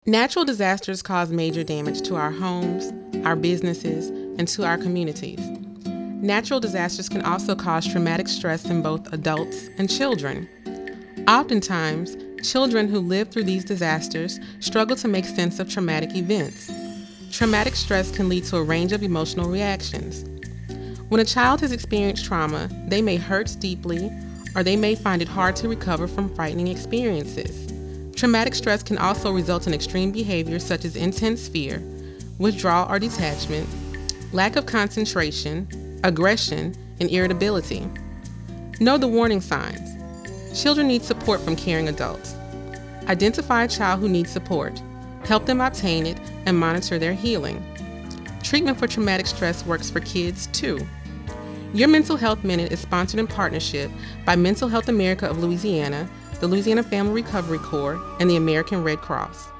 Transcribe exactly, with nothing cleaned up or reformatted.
Natural disasters cause major damage to our homes, our businesses, and to our communities. Natural disasters can also cause traumatic stress in both adults and children. Oftentimes, children who live through these disasters struggle to make sense of traumatic events. Traumatic stress can lead to a range of emotional reactions. When a child has experienced trauma, they may hurt deeply, or they may find it hard to recover from frightening experiences. Traumatic stress can also result in extreme behaviors such as intense fear, withdrawal or detachment, lack of concentration, aggression, and irritability. Know the warning signs. Children need support from caring adults. Identify a child who needs support, help them obtain it, and monitor their healing. Treatment for traumatic stress works for kids too. Your Mental Health Minute is sponsored in partnership by Mental Health America of Louisiana, the Louisiana Family Recovery Corps, and the American Red Cross.